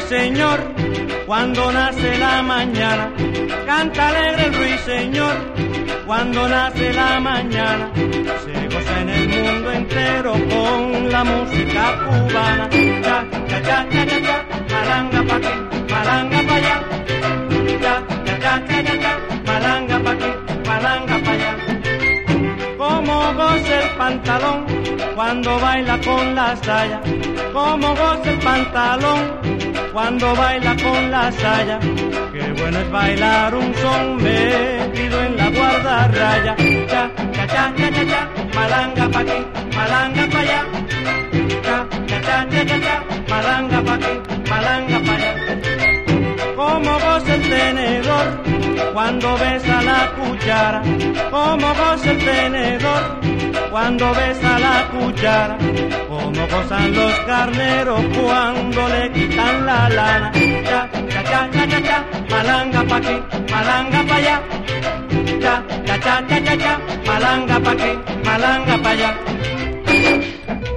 ruiseñor cuando nace la mañana. Canta alegre el ruiseñor cuando nace la mañana. Se goza en el mundo entero con la música cubana. Cha, cha, cha, cha, cha, cha, malanga pa' aquí, malanga pa' allá. Cha, cha, cha, cha, cha, cha, malanga pa' aquí, malanga pa' allá. Como goza el pantalón cuando baila con la saya. Como goza el pantalón cuando baila con la saya. Qué bueno es bailar un son metido en la guardarraya. Cha, cha, cha, cha, cha, cha, malanga pa' aquí, malanga pa' allá. Cha, cha, cha, cha, cha, cha, malanga pa' aquí, malanga pa' allá. Como goza el tenedor cuando besa la cuchara. Como goza el tenedor cuando besa la cuchara. Como gozan los carneros cuando le quitan la lana. Cha, cha, cha, cha, cha, cha, malanga pa' aquí, malanga pa' allá. Cha, cha, cha, cha, cha, cha, malanga pa' aquí, malanga pa' allá.